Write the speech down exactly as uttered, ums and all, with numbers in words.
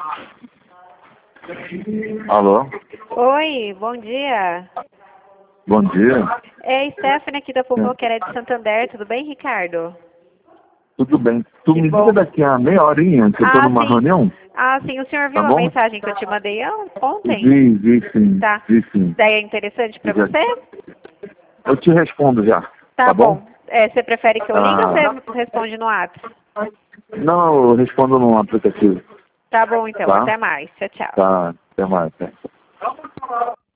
Alô? Oi, bom dia. Bom dia. É Stephanie aqui da Fofoquera de Santander, tudo bem, Ricardo? Tudo bem. Tu Que me bom. liga daqui a meia horinha, que eu tô Ah, numa sim. reunião? Ah, sim, o senhor viu Tá a bom? mensagem que eu te mandei on- ontem? Vi, vi sim. Tá. Vi sim. Daí é interessante pra Já- você? Eu te respondo já. Tá, Tá bom? bom. É, você prefere que eu ligue ou Ah. você responde no WhatsApp? Não, eu respondo no aplicativo. Tá bom, então. Tá? Até mais. Tchau, tchau. Tá. Até mais. Tá.